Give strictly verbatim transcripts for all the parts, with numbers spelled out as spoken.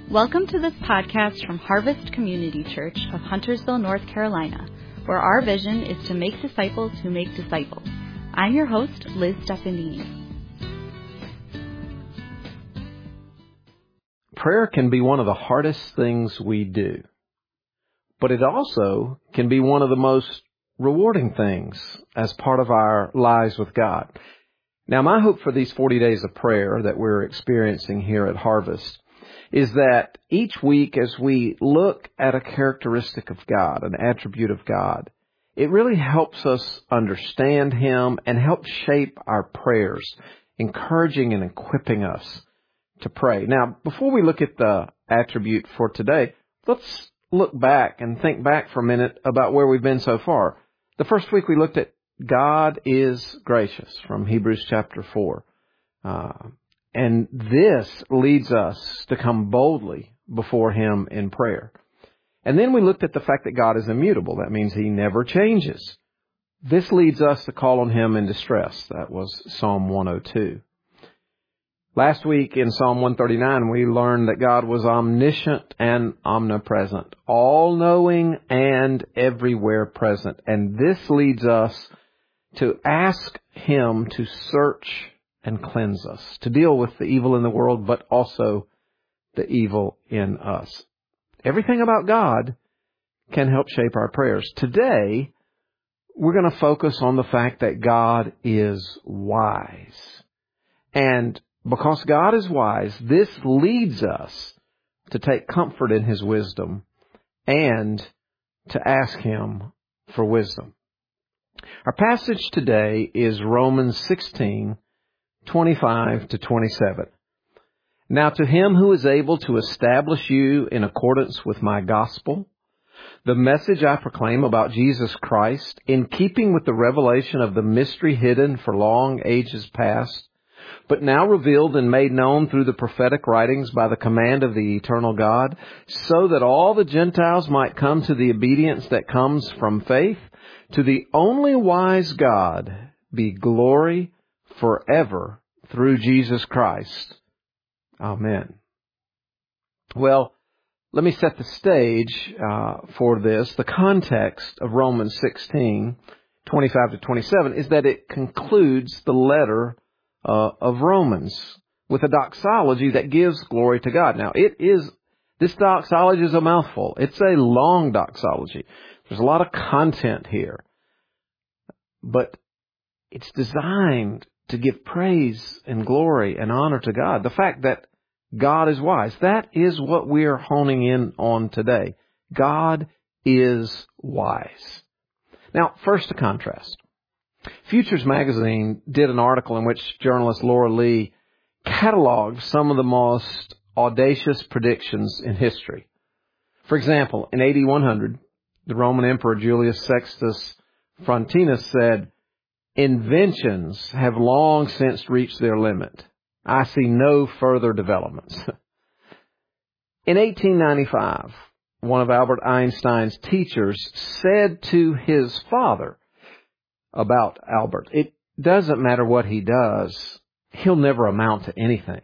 Welcome to this podcast from Harvest Community Church of Huntersville, North Carolina, where our vision is to make disciples who make disciples. I'm your host, Liz Stefanini. Prayer can be one of the hardest things we do, but it also can be one of the most rewarding things as part of our lives with God. Now, my hope for these forty days of prayer that we're experiencing here at Harvest is that each week as we look at a characteristic of God, an attribute of God, it really helps us understand Him and helps shape our prayers, encouraging and equipping us to pray. Now, before we look at the attribute for today, let's look back and think back for a minute about where we've been so far. The first week we looked at God is gracious from Hebrews chapter four. Uh, and this leads us to come boldly before Him in prayer. And then we looked at the fact that God is immutable. That means He never changes. This leads us to call on Him in distress. That was Psalm one oh two. Last week in Psalm one thirty-nine, we learned that God was omniscient and omnipresent, all-knowing and everywhere present. And this leads us to ask Him to search and cleanse us, to deal with the evil in the world, but also the evil in us. Everything about God can help shape our prayers. Today, we're going to focus on the fact that God is wise. And because God is wise, this leads us to take comfort in His wisdom and to ask Him for wisdom. Our passage today is Romans sixteen, twenty-five to twenty-seven. Now to Him who is able to establish you in accordance with my gospel, the message I proclaim about Jesus Christ, in keeping with the revelation of the mystery hidden for long ages past, but now revealed and made known through the prophetic writings by the command of the eternal God, so that all the Gentiles might come to the obedience that comes from faith. To the only wise God be glory forever through Jesus Christ. Amen. Well, let me set the stage uh, for this. The context of Romans sixteen, twenty-five to twenty-seven is that it concludes the letter uh, of Romans with a doxology that gives glory to God. Now, it is this doxology is a mouthful. It's a long doxology. There's a lot of content here, but it's designed to give praise and glory and honor to God. The fact that God is wise, that is what we're honing in on today. God is wise. Now, first a contrast. Futures Magazine did an article in which journalist Laura Lee cataloged some of the most audacious predictions in history. For example, in A D one hundred, the Roman Emperor Julius Sextus Frontinus said, "Inventions have long since reached their limit. I see no further developments." In eighteen ninety-five, one of Albert Einstein's teachers said to his father about Albert, "It doesn't matter what he does, he'll never amount to anything."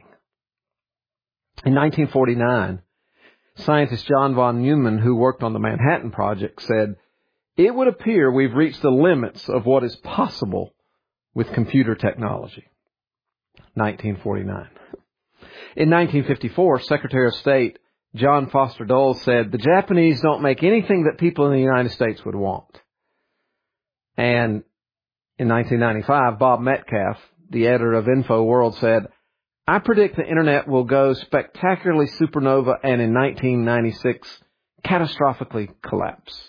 In nineteen forty-nine, scientist John von Neumann, who worked on the Manhattan Project, said, "It would appear we've reached the limits of what is possible with computer technology." nineteen forty-nine. In nineteen fifty-four, Secretary of State John Foster Dole said, "The Japanese don't make anything that people in the United States would want." And in nineteen ninety-five, Bob Metcalf, the editor of InfoWorld, said, "I predict the Internet will go spectacularly supernova and in nineteen ninety-six catastrophically collapse."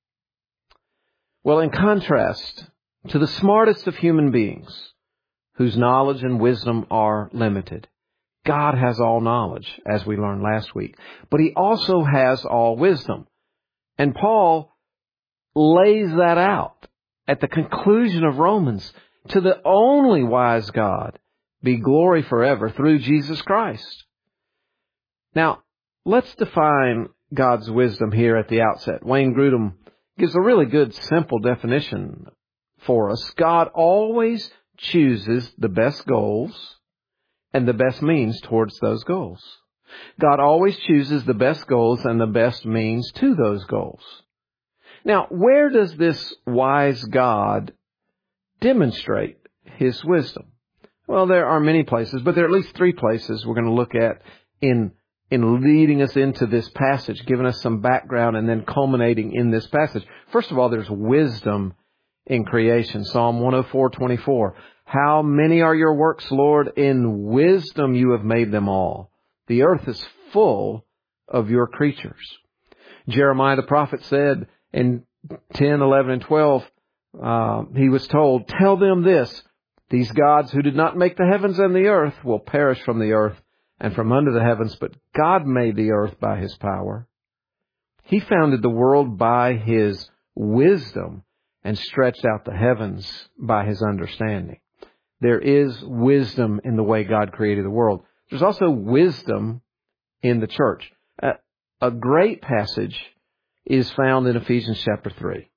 Well, in contrast to the smartest of human beings, whose knowledge and wisdom are limited, God has all knowledge, as we learned last week, but He also has all wisdom. And Paul lays that out at the conclusion of Romans. To the only wise God be glory forever through Jesus Christ. Now, let's define God's wisdom here at the outset. Wayne Grudem gives a really good, simple definition for us. God always chooses the best goals and the best means towards those goals. God always chooses the best goals and the best means to those goals. Now, where does this wise God demonstrate His wisdom? Well, there are many places, but there are at least three places we're going to look at in in leading us into this passage, giving us some background and then culminating in this passage. First of all, there's wisdom in creation. Psalm one oh four twenty-four. How many are your works, Lord? In wisdom you have made them all. The earth is full of your creatures. Jeremiah the prophet said in ten, eleven, and twelve, uh, he was told, tell them this, these gods who did not make the heavens and the earth will perish from the earth and from under the heavens, but God made the earth by His power. He founded the world by His wisdom and stretched out the heavens by His understanding. There is wisdom in the way God created the world. There's also wisdom in the church. A, a great passage is found in Ephesians chapter three.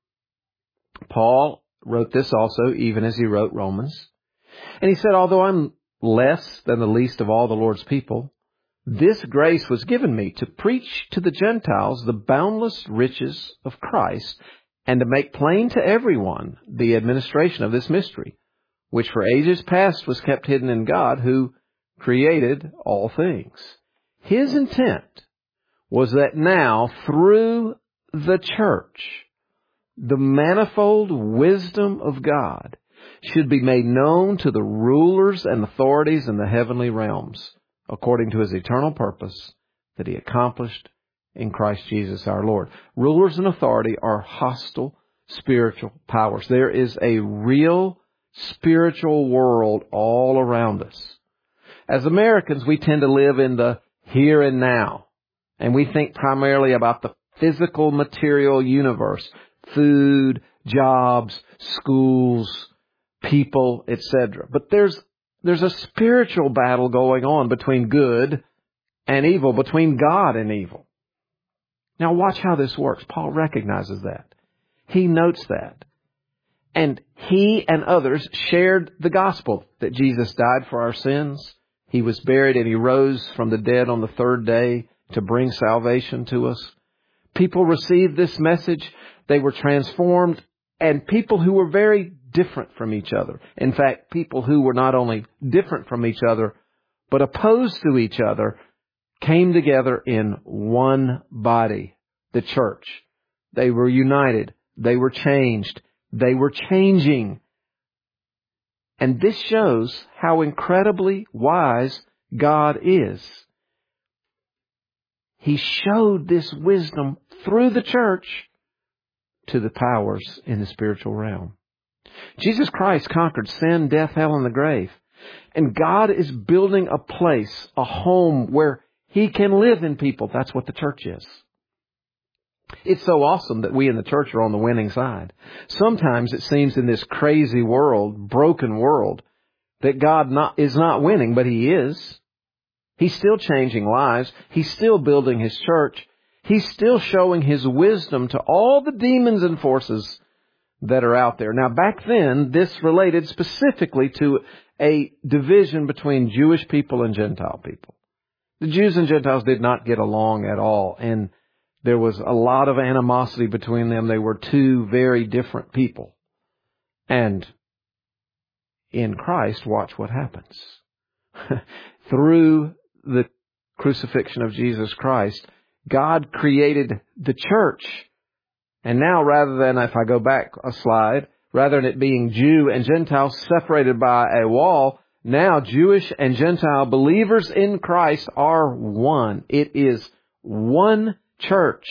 Paul wrote this also, even as he wrote Romans. And he said, although I'm less than the least of all the Lord's people, this grace was given me to preach to the Gentiles the boundless riches of Christ and to make plain to everyone the administration of this mystery, which for ages past was kept hidden in God, who created all things. His intent was that now, through the church, the manifold wisdom of God should be made known to the rulers and authorities in the heavenly realms, according to His eternal purpose that He accomplished in Christ Jesus our Lord. Rulers and authority are hostile spiritual powers. There is a real spiritual world all around us. As Americans, we tend to live in the here and now, and we think primarily about the physical material universe, food, jobs, schools, people, et cetera. But there's there's a spiritual battle going on between good and evil, between God and evil. Now watch how this works. Paul recognizes that. He notes that. And he and others shared the gospel that Jesus died for our sins. He was buried and He rose from the dead on the third day to bring salvation to us. People received this message. They were transformed, and people who were very different from each other. In fact, people who were not only different from each other, but opposed to each other, came together in one body, the church. They were united. They were changed. They were changing. And this shows how incredibly wise God is. He showed this wisdom through the church to the powers in the spiritual realm. Jesus Christ conquered sin, death, hell, and the grave. And God is building a place, a home where He can live in people. That's what the church is. It's so awesome that we in the church are on the winning side. Sometimes it seems in this crazy world, broken world, that God not, is not winning, but He is. He's still changing lives. He's still building His church. He's still showing His wisdom to all the demons and forces that are out there. Now, back then, this related specifically to a division between Jewish people and Gentile people. The Jews and Gentiles did not get along at all, and there was a lot of animosity between them. They were two very different people. And in Christ, watch what happens. Through the crucifixion of Jesus Christ, God created the church. And now, rather than, if I go back a slide, rather than it being Jew and Gentile separated by a wall, now Jewish and Gentile believers in Christ are one. It is one church.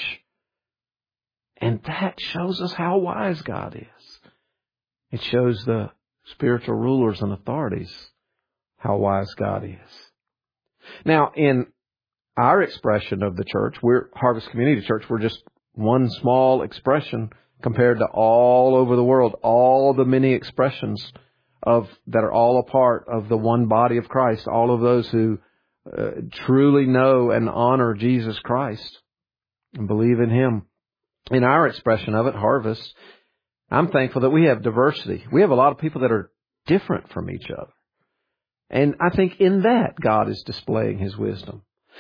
And that shows us how wise God is. It shows the spiritual rulers and authorities how wise God is. Now, in our expression of the church, we're Harvest Community Church, we're just one small expression compared to all over the world, all the many expressions of that are all a part of the one body of Christ, all of those who uh, truly know and honor Jesus Christ and believe in Him. In our expression of it, Harvest, I'm thankful that we have diversity. We have a lot of people that are different from each other. And I think in that, God is displaying His wisdom.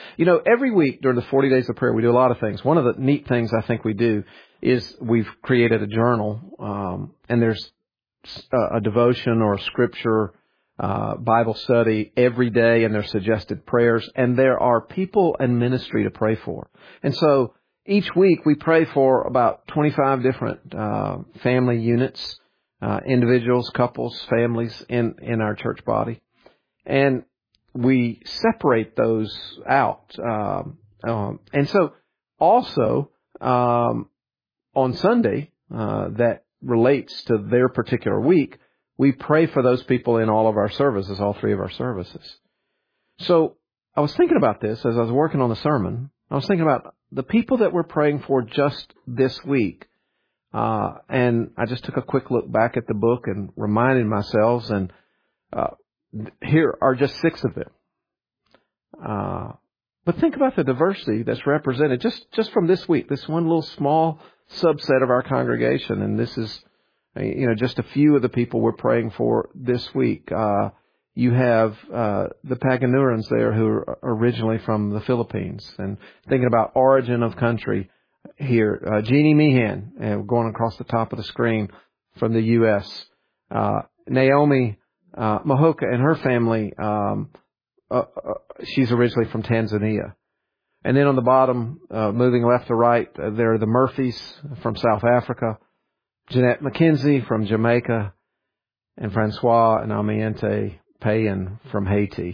You know, every week during the forty days of prayer, we do a lot of things. One of the neat things I think we do is we've created a journal, um, and there's a, a devotion or a scripture, uh, Bible study every day, and there's suggested prayers, and there are people and ministry to pray for. And so each week we pray for about twenty-five different uh, family units, uh, individuals, couples, families in, in our church body. And we separate those out. Um, um, and so also um, on Sunday uh, that relates to their particular week, we pray for those people in all of our services, all three of our services. So I was thinking about this as I was working on the sermon. I was thinking about the people that we're praying for just this week. Uh, and I just took a quick look back at the book and reminded myself, and uh, here are just six of them. Uh, but think about the diversity that's represented just, just from this week, this one little small subset of our congregation. And this is, you know, just a few of the people we're praying for this week. Uh, you have, uh, the Paganurans there who are originally from the Philippines, and thinking about origin of country here. Uh, Jeannie Meehan, uh, going across the top of the screen from the U S Uh, Naomi, uh, Mahoka and her family, um, uh, uh, she's originally from Tanzania. And then on the bottom, uh, moving left to right, uh, there are the Murphys from South Africa, Jeanette McKenzie from Jamaica, and Francois and Amiente Payan from Haiti.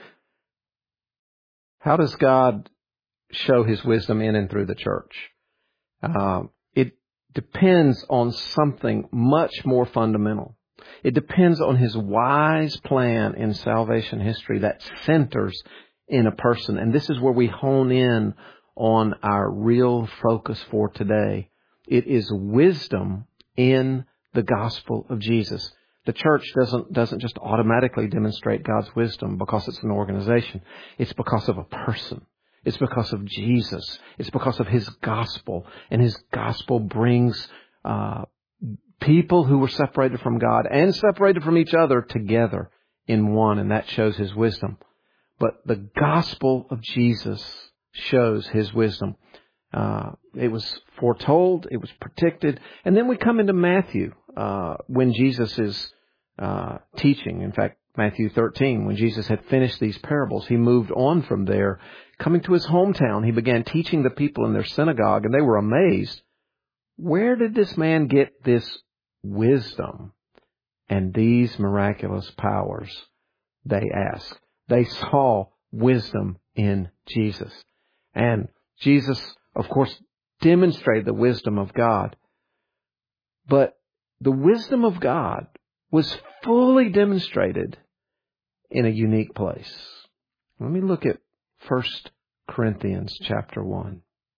How does God show His wisdom in and through the church? Um, it depends on something much more fundamental. It depends on His wise plan in salvation history that centers in a person. And this is where we hone in on our real focus for today. It is wisdom in the gospel of Jesus. The church doesn't doesn't just automatically demonstrate God's wisdom because it's an organization. It's because of a person. It's because of Jesus. It's because of His gospel. And His gospel brings uh people who were separated from God and separated from each other together in one. And that shows His wisdom. But the gospel of Jesus shows His wisdom. Uh, it was foretold, it was predicted. And then we come into Matthew, uh, when Jesus is, uh, teaching. In fact, Matthew thirteen, when Jesus had finished these parables, He moved on from there. Coming to His hometown, He began teaching the people in their synagogue, and they were amazed. Where did this man get this wisdom and these miraculous powers? They asked. They saw wisdom in Jesus. And Jesus, of course, demonstrated the wisdom of God. But the wisdom of God was fully demonstrated in a unique place. Let me look at First Corinthians chapter one.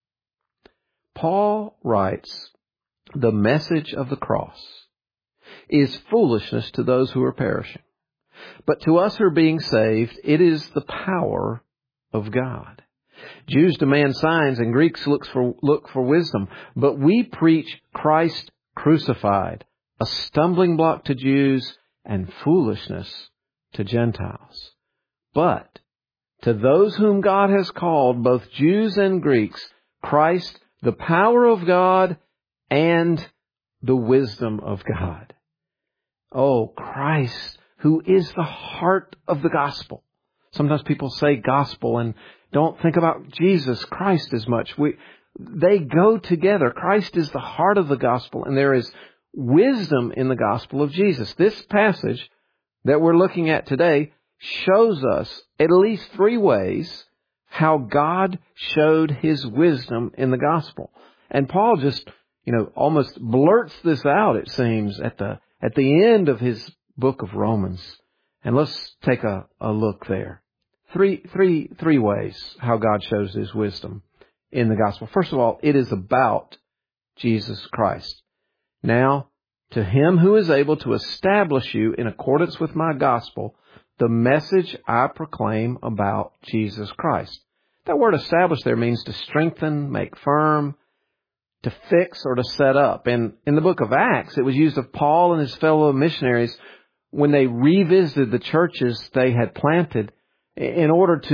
Paul writes, "The message of the cross is foolishness to those who are perishing. But to us who are being saved, it is the power of God. Jews demand signs and Greeks look for, look for wisdom. But we preach Christ crucified, a stumbling block to Jews and foolishness to Gentiles. But to those whom God has called, both Jews and Greeks, Christ, the power of God and the wisdom of God." Oh, Christ, who is the heart of the gospel. Sometimes people say gospel and don't think about Jesus Christ as much. We, they go together. Christ is the heart of the gospel, and there is wisdom in the gospel of Jesus. This passage that we're looking at today shows us at least three ways how God showed His wisdom in the gospel. And Paul just, you know, almost blurts this out, it seems, at the at the end of his book of Romans. And let's take a, a look there. Three, three, three ways how God shows His wisdom in the gospel. First of all, it is about Jesus Christ. Now, to Him who is able to establish you in accordance with my gospel, the message I proclaim about Jesus Christ. That word establish there means to strengthen, make firm, to fix, or to set up. And in the book of Acts, it was used of Paul and his fellow missionaries when they revisited the churches they had planted in order to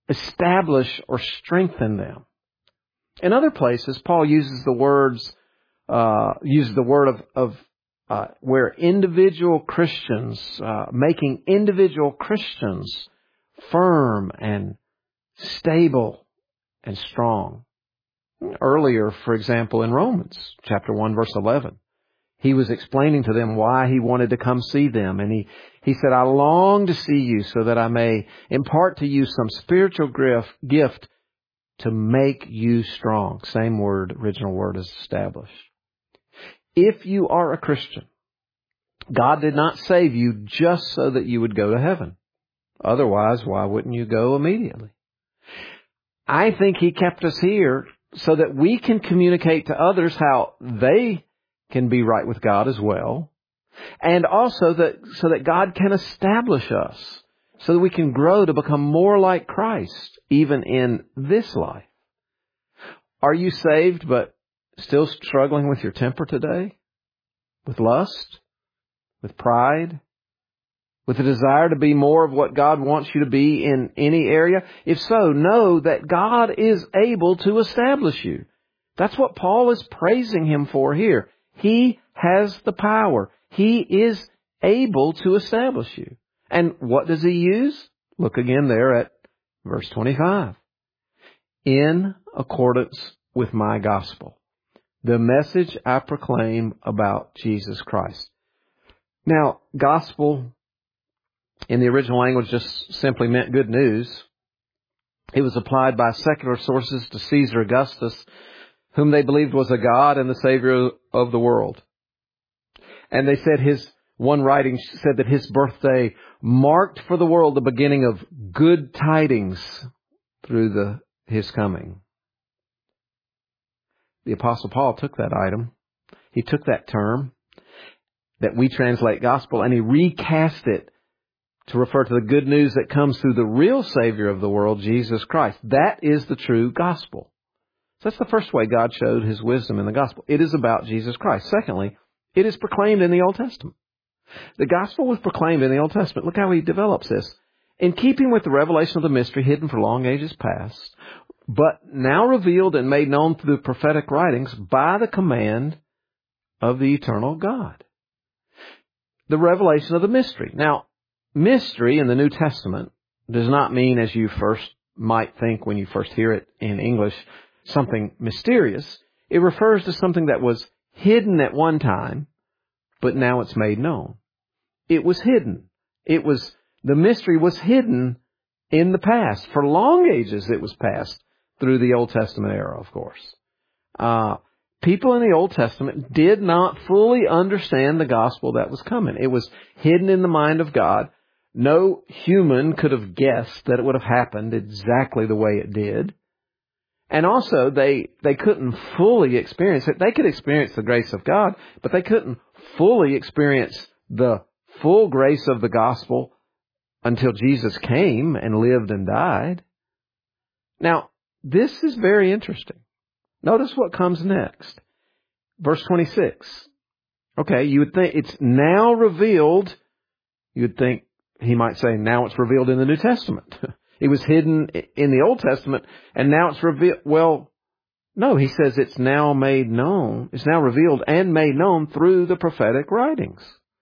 establish or strengthen them. In other places, Paul uses the words, uh, uses the word of, of uh, where individual Christians, uh, making individual Christians firm and stable and strong. Earlier, for example, in Romans chapter one, verse eleven, he was explaining to them why he wanted to come see them. And he, he said, I long to see you so that I may impart to you some spiritual gift to make you strong. Same word, original word is established. If you are a Christian, God did not save you just so that you would go to heaven. Otherwise, why wouldn't you go immediately? I think He kept us here so that we can communicate to others how they can be right with God as well. And also that so that God can establish us so that we can grow to become more like Christ, even in this life. Are you saved but still struggling with your temper today? With lust? With pride? With a desire to be more of what God wants you to be in any area? If so, know that God is able to establish you. That's what Paul is praising Him for here. He has the power. He is able to establish you. And what does He use? Look again there at verse twenty-five. In accordance with my gospel, the message I proclaim about Jesus Christ. Now, gospel in the original language just simply meant good news. It was applied by secular sources to Caesar Augustus, whom they believed was a god and the Savior of the world. And they said his, one writing said that his birthday marked for the world the beginning of good tidings through the his coming. The Apostle Paul took that item. He took that term that we translate gospel and he recast it to refer to the good news that comes through the real Savior of the world, Jesus Christ. That is the true gospel. So that's the first way God showed His wisdom in the gospel. It is about Jesus Christ. Secondly, it is proclaimed in the Old Testament. The gospel was proclaimed in the Old Testament. Look how he develops this. In keeping with the revelation of the mystery hidden for long ages past, but now revealed and made known through the prophetic writings by the command of the eternal God. The revelation of the mystery. Now, mystery in the New Testament does not mean, as you first might think when you first hear it in English, something mysterious. It refers to something that was hidden at one time, but now it's made known. It was hidden. It was, the mystery was hidden in the past. For long ages it was passed through the Old Testament era, of course. Uh, people in the Old Testament did not fully understand the gospel that was coming. It was hidden in the mind of God. No human could have guessed that it would have happened exactly the way it did. And also, they, they couldn't fully experience it. They could experience the grace of God, but they couldn't fully experience the full grace of the gospel until Jesus came and lived and died. Now, this is very interesting. Notice what comes next. Verse twenty-six. Okay, you would think it's now revealed. You would think he might say now it's revealed in the New Testament. It was hidden in the Old Testament, and now it's revealed. Well, no, he says it's now made known. It's now revealed and made known through the prophetic writings.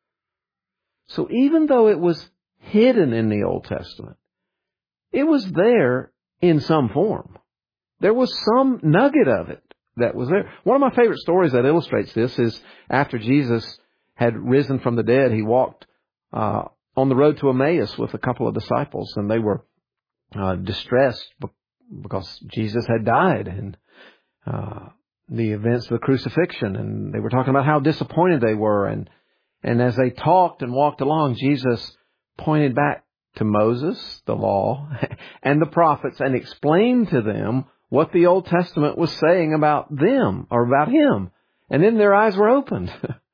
So even though it was hidden in the Old Testament, it was there in some form. There was some nugget of it that was there. One of my favorite stories that illustrates this is after Jesus had risen from the dead, he walked uh, on the road to Emmaus with a couple of disciples, and they were Uh, distressed because Jesus had died and uh, the events of the crucifixion, and they were talking about how disappointed they were. And and as they talked and walked along, Jesus pointed back to Moses, the law, and the prophets, and explained to them what the Old Testament was saying about them or about Him. And then their eyes were opened.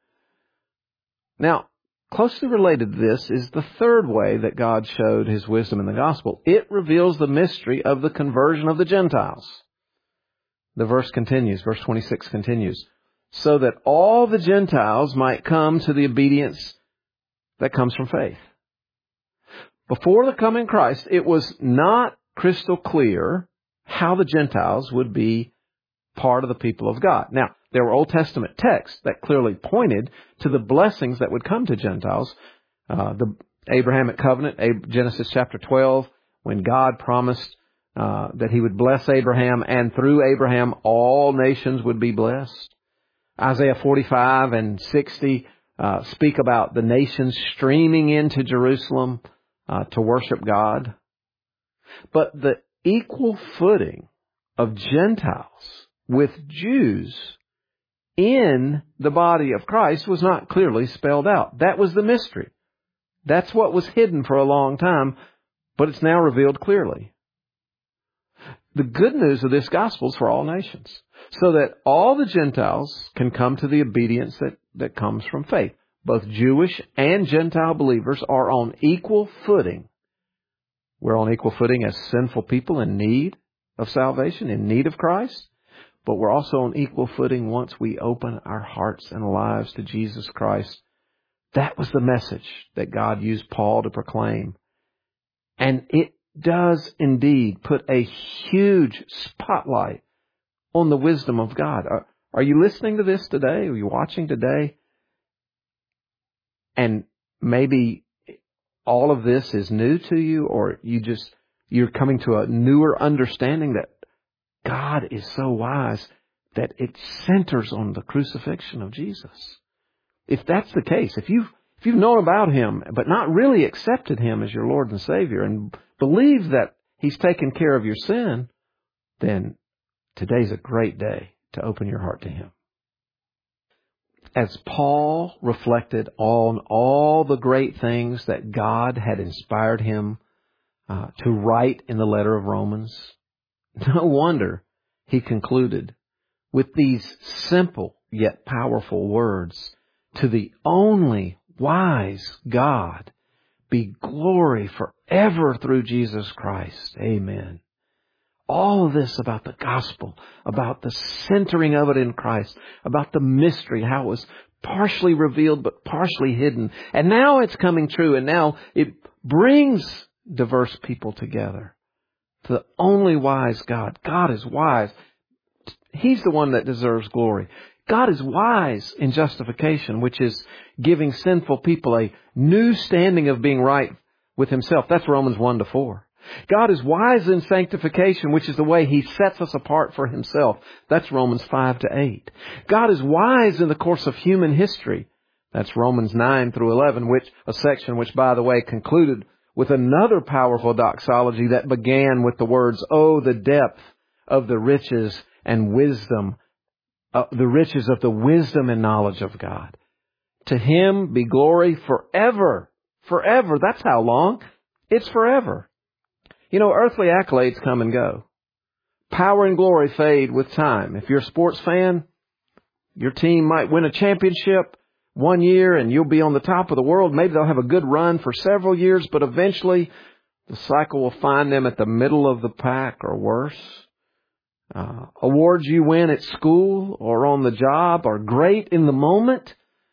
Now, closely related to this is the third way that God showed His wisdom in the gospel. It reveals the mystery of the conversion of the Gentiles. The verse continues, verse twenty-six continues, so that all the Gentiles might come to the obedience that comes from faith. Before the coming Christ, it was not crystal clear how the Gentiles would be part of the people of God. Now, there were Old Testament texts that clearly pointed to the blessings that would come to Gentiles. Uh, the Abrahamic covenant, Genesis chapter twelve, when God promised uh, that He would bless Abraham, and through Abraham all nations would be blessed. Isaiah forty-five and sixty uh, speak about the nations streaming into Jerusalem uh, to worship God. But the equal footing of Gentiles with Jews in the body of Christ was not clearly spelled out. That was the mystery. That's what was hidden for a long time, but it's now revealed clearly. The good news of this gospel is for all nations, so that all the Gentiles can come to the obedience that, that comes from faith. Both Jewish and Gentile believers are on equal footing. We're on equal footing as sinful people in need of salvation, in need of Christ. But we're also on equal footing once we open our hearts and lives to Jesus Christ. That was the message that God used Paul to proclaim. And it does indeed put a huge spotlight on the wisdom of God. Are, are you listening to this today? Are you watching today? And maybe all of this is new to you, or you just, you're coming to a newer understanding that God is so wise that it centers on the crucifixion of Jesus. If that's the case, if you've, if you've known about Him, but not really accepted Him as your Lord and Savior, and believe that He's taken care of your sin, then today's a great day to open your heart to Him. As Paul reflected on all the great things that God had inspired him uh, to write in the letter of Romans, no wonder he concluded with these simple yet powerful words: to the only wise God be glory forever through Jesus Christ. Amen. All of this about the gospel, about the centering of it in Christ, about the mystery, how it was partially revealed but partially hidden. And now it's coming true, and now it brings diverse people together. To the only wise God. God is wise. He's the one that deserves glory. God is wise in justification, which is giving sinful people a new standing of being right with Himself. That's Romans one to four. God is wise in sanctification, which is the way He sets us apart for Himself. That's Romans five to eight. God is wise in the course of human history. That's Romans nine through eleven, which a section which, by the way, concluded with another powerful doxology that began with the words, "Oh, the depth of the riches and wisdom, uh, the riches of the wisdom and knowledge of God. To Him be glory forever." Forever. That's how long? It's forever. You know, earthly accolades come and go. Power and glory fade with time. If you're a sports fan, your team might win a championship one year and you'll be on the top of the world. Maybe they'll have a good run for several years, but eventually the cycle will find them at the middle of the pack or worse. Uh, awards you win at school or on the job are great in the moment,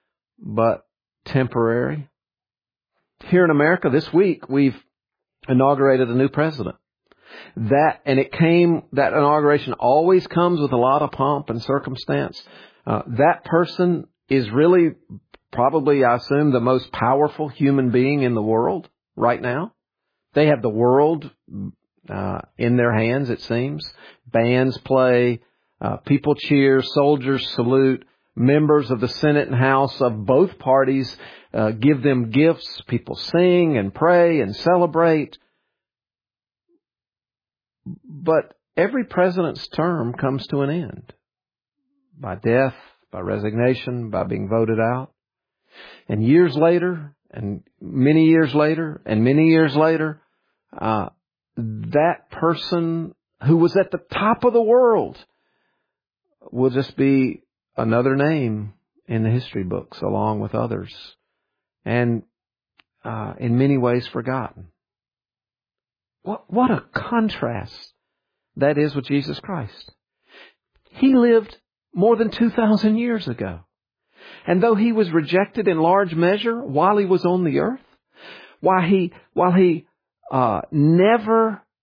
but temporary. Here in America this week, we've inaugurated a new president. That, and it came, that inauguration always comes with a lot of pomp and circumstance. Uh, that person is really probably, I assume, the most powerful human being in the world right now. They have the world uh, in their hands, it seems. Bands play, uh, people cheer, soldiers salute, members of the Senate and House of both parties uh, give them gifts. People sing and pray and celebrate. But every president's term comes to an end. By death, by resignation, by being voted out. And years later, and many years later, and many years later, uh, that person who was at the top of the world will just be another name in the history books along with others, and uh, in many ways forgotten. What, what a contrast that is with Jesus Christ. He lived more than two thousand years ago. And though He was rejected in large measure while He was on the earth, while He, while he uh, never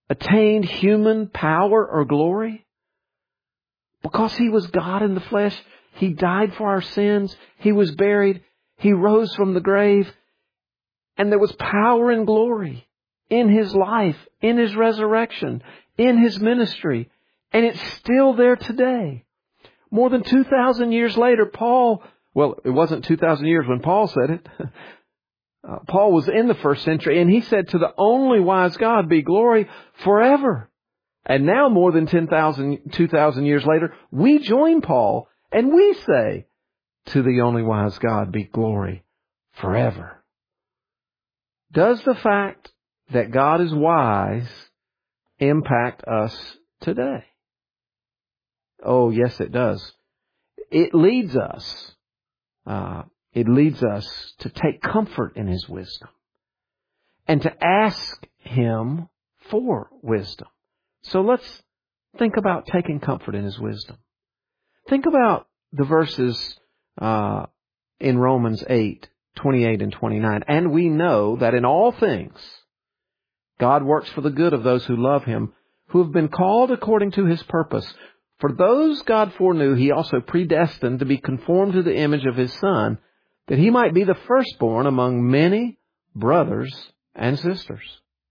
attained human power or glory? Because He was God in the flesh, He died for our sins, He was buried, He rose from the grave, and there was power and glory in His life, in His resurrection, in His ministry, and it's still there today. More than two thousand years later, Paul, well, it wasn't two thousand years when Paul said it. Uh, Paul was in the first century, and he said, to the only wise God be glory forever. And now, more than ten thousand, two thousand years later, we join Paul, and we say, to the only wise God be glory forever. Does the fact that God is wise impact us today? Oh, yes, it does. It leads us, uh, it leads us to take comfort in His wisdom and to ask Him for wisdom. So let's think about taking comfort in His wisdom. Think about the verses uh, in Romans eight, twenty-eight and twenty-nine. And we know that in all things, God works for the good of those who love Him, who have been called according to His purpose. For those God foreknew, He also predestined to be conformed to the image of His Son, that He might be the firstborn among many brothers and sisters.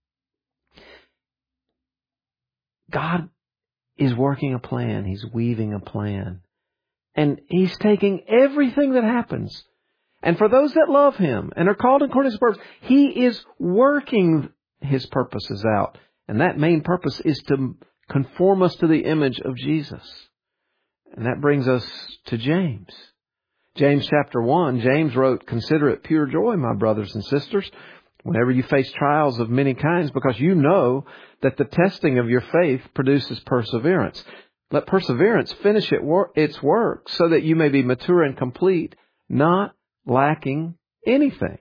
God is working a plan. He's weaving a plan. And He's taking everything that happens. And for those that love Him and are called according to His purpose, He is working His purposes out. And that main purpose is to conform us to the image of Jesus. And that brings us to James. James chapter one, James wrote, "Consider it pure joy, my brothers and sisters, whenever you face trials of many kinds, because you know that the testing of your faith produces perseverance. Let perseverance finish its work so that you may be mature and complete, not lacking anything."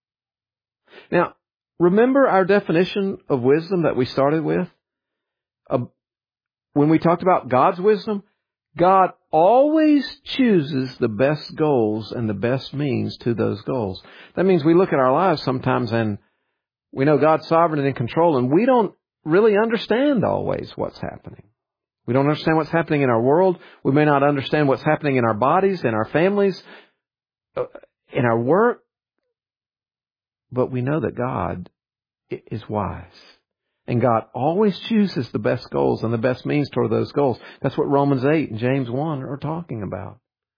Now, remember our definition of wisdom that we started with? Uh, when we talked about God's wisdom, God always chooses the best goals and the best means to those goals. That means we look at our lives sometimes and we know God's sovereign and in control, and we don't really understand always what's happening. We don't understand what's happening in our world. We may not understand what's happening in our bodies, in our families, in our work. But we know that God is wise. And God always chooses the best goals and the best means toward those goals. That's what Romans eight and James one are talking about.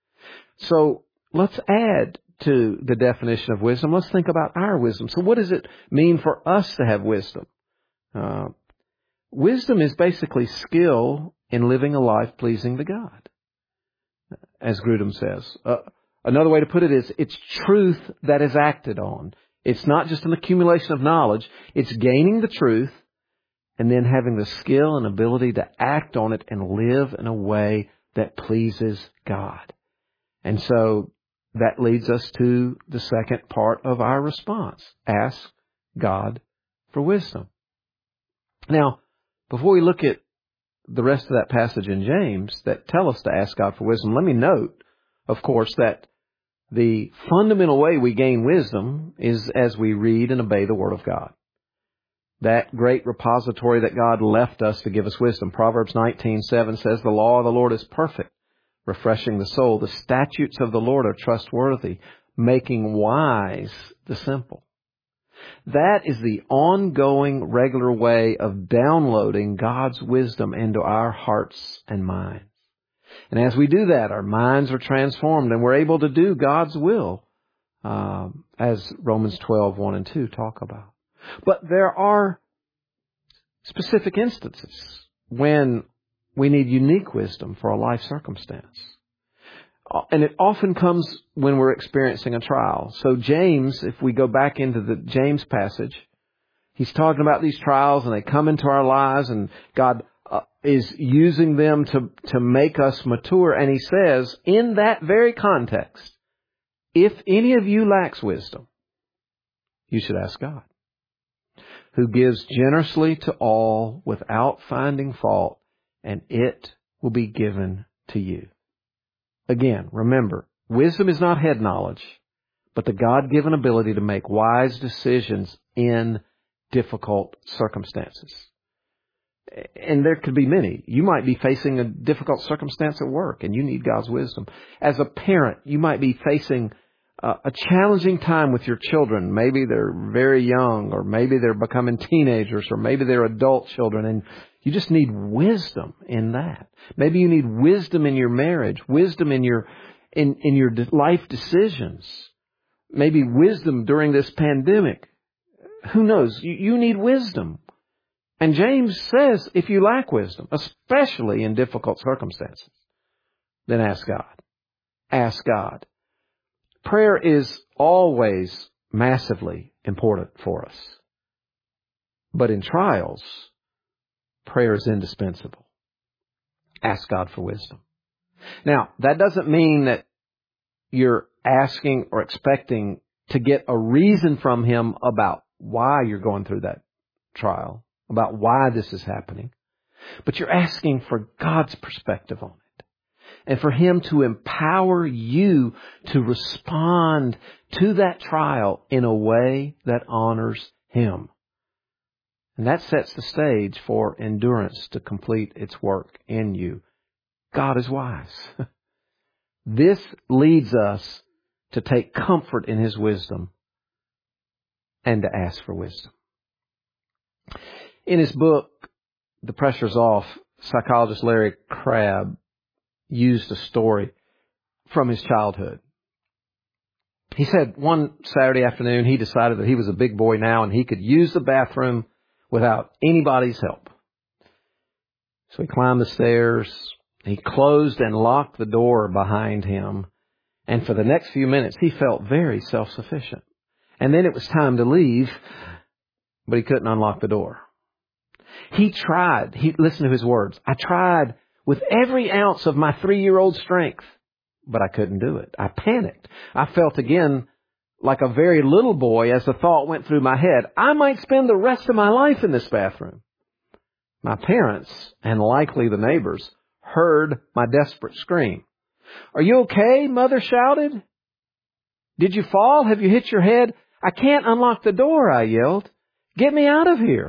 So let's add to the definition of wisdom. Let's think about our wisdom. So what does it mean for us to have wisdom? Uh, wisdom is basically skill in living a life pleasing to God, as Grudem says. Uh, another way to put it is it's truth that is acted on. It's not just an accumulation of knowledge. It's gaining the truth and then having the skill and ability to act on it and live in a way that pleases God. And so that leads us to the second part of our response. Ask God for wisdom. Now, before we look at the rest of that passage in James that tell us to ask God for wisdom, let me note, of course, that the fundamental way we gain wisdom is as we read and obey the Word of God. That great repository that God left us to give us wisdom. Proverbs nineteen seven says, "The law of the Lord is perfect, refreshing the soul. The statutes of the Lord are trustworthy, making wise the simple." That is the ongoing, regular way of downloading God's wisdom into our hearts and minds. And as we do that, our minds are transformed and we're able to do God's will, um, as Romans twelve, one and two talk about. But there are specific instances when we need unique wisdom for a life circumstance. And it often comes when we're experiencing a trial. So James, if we go back into the James passage, he's talking about these trials and they come into our lives and God uh, is using them to, to make us mature. And he says, in that very context, if any of you lacks wisdom, you should ask God, who gives generously to all without finding fault, and it will be given to you. Again, remember, wisdom is not head knowledge, but the God-given ability to make wise decisions in difficult circumstances. And there could be many. You might be facing a difficult circumstance at work and you need God's wisdom. As a parent, you might be facing uh, a challenging time with your children. Maybe they're very young, or maybe they're becoming teenagers, or maybe they're adult children, and you just need wisdom in that. Maybe you need wisdom in your marriage, wisdom in your in, in your life decisions. Maybe wisdom during this pandemic. Who knows? You, you need wisdom. And James says, if you lack wisdom, especially in difficult circumstances, then ask God. Ask God. Prayer is always massively important for us. But in trials, prayer is indispensable. Ask God for wisdom. Now, that doesn't mean that you're asking or expecting to get a reason from Him about why you're going through that trial, about why this is happening. But you're asking for God's perspective on it, and for Him to empower you to respond to that trial in a way that honors Him. And that sets the stage for endurance to complete its work in you. God is wise. This leads us to take comfort in His wisdom and to ask for wisdom. In his book, The Pressure's Off, psychologist Larry Crabb used a story from his childhood. He said one Saturday afternoon he decided that he was a big boy now and he could use the bathroom without anybody's help. So he climbed the stairs, he closed and locked the door behind him, and for the next few minutes he felt very self-sufficient. And then it was time to leave, but he couldn't unlock the door. He tried, he listen to his words, I tried with every ounce of my three-year-old strength, but I couldn't do it. I panicked. I felt again like a very little boy as the thought went through my head, I might spend the rest of my life in this bathroom. My parents, and likely the neighbors, heard my desperate scream. Are you okay? Mother shouted. Did you fall? Have you hit your head? I can't unlock the door, I yelled. Get me out of here.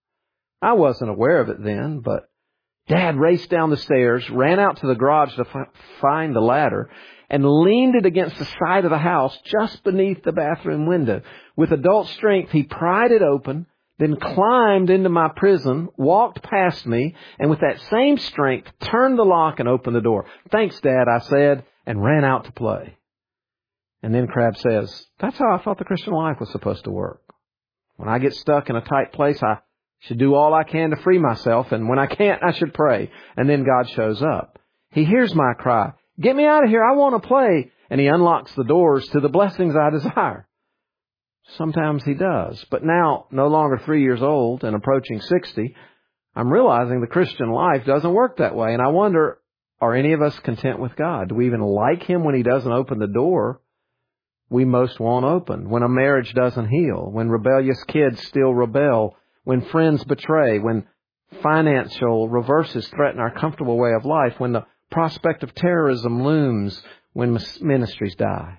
I wasn't aware of it then, but Dad raced down the stairs, ran out to the garage to f- find the ladder, and leaned it against the side of the house just beneath the bathroom window. With adult strength, he pried it open, then climbed into my prison, walked past me, and with that same strength, turned the lock and opened the door. Thanks, Dad, I said, and ran out to play. And then Crabb says, that's how I thought the Christian life was supposed to work. When I get stuck in a tight place, I should do all I can to free myself, and when I can't, I should pray. And then God shows up. He hears my cry, get me out of here, I want to play. And He unlocks the doors to the blessings I desire. Sometimes He does. But now, no longer three years old and approaching sixty, I'm realizing the Christian life doesn't work that way. And I wonder, are any of us content with God? Do we even like Him when He doesn't open the door we most won't open? When a marriage doesn't heal? When rebellious kids still rebel? When friends betray? When financial reverses threaten our comfortable way of life? When the prospect of terrorism looms? When ministries die?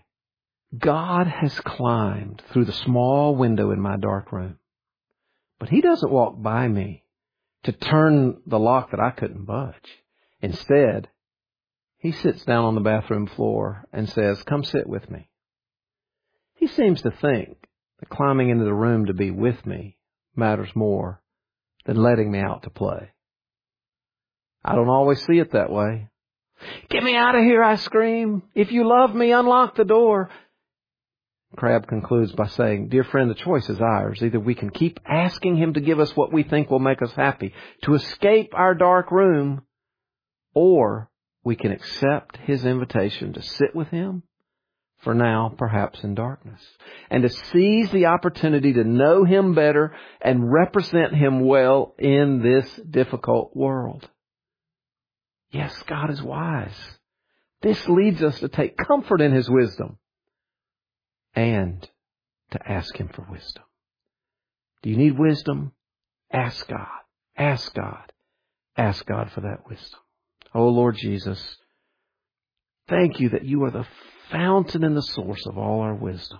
God has climbed through the small window in my dark room. But He doesn't walk by me to turn the lock that I couldn't budge. Instead, He sits down on the bathroom floor and says, come sit with me. He seems to think that climbing into the room to be with me matters more than letting me out to play. I don't always see it that way. Get me out of here, I scream. If you love me, unlock the door. Crabb concludes by saying, dear friend, the choice is ours. Either we can keep asking Him to give us what we think will make us happy, to escape our dark room, or we can accept His invitation to sit with Him, for now, perhaps in darkness, and to seize the opportunity to know Him better and represent Him well in this difficult world. Yes, God is wise. This leads us to take comfort in His wisdom and to ask Him for wisdom. Do you need wisdom? Ask God. Ask God. Ask God for that wisdom. Oh, Lord Jesus, thank You that You are the fountain and the source of all our wisdom.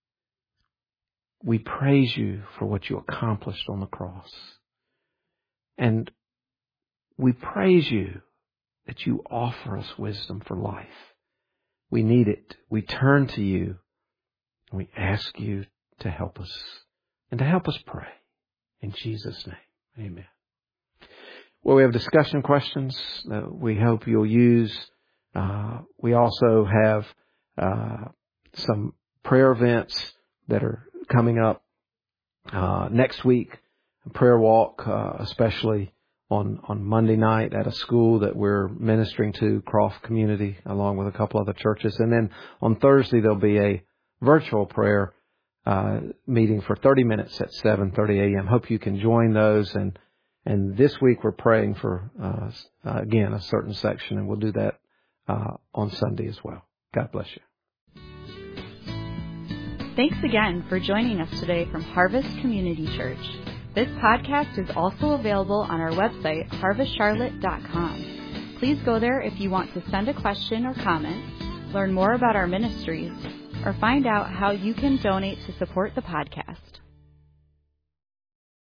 We praise You for what You accomplished on the cross. And we praise you that you offer us wisdom for life. We need it. We turn to you. And we ask you to help us and to help us pray. In Jesus' name, amen. Well, we have discussion questions that we hope you'll use. Uh, we also have uh, some prayer events that are coming up uh, next week. A prayer walk, uh, especially on, on Monday night at a school that we're ministering to, Croft Community, along with a couple other churches. And then on Thursday, there'll be a virtual prayer uh, meeting for thirty minutes at seven thirty a.m. Hope you can join those. And and this week we're praying for, uh, again, a certain section, and we'll do that uh, on Sunday as well. God bless you. Thanks again for joining us today from Harvest Community Church. This podcast is also available on our website, harvest charlotte dot com. Please go there if you want to send a question or comment, learn more about our ministries, or find out how you can donate to support the podcast.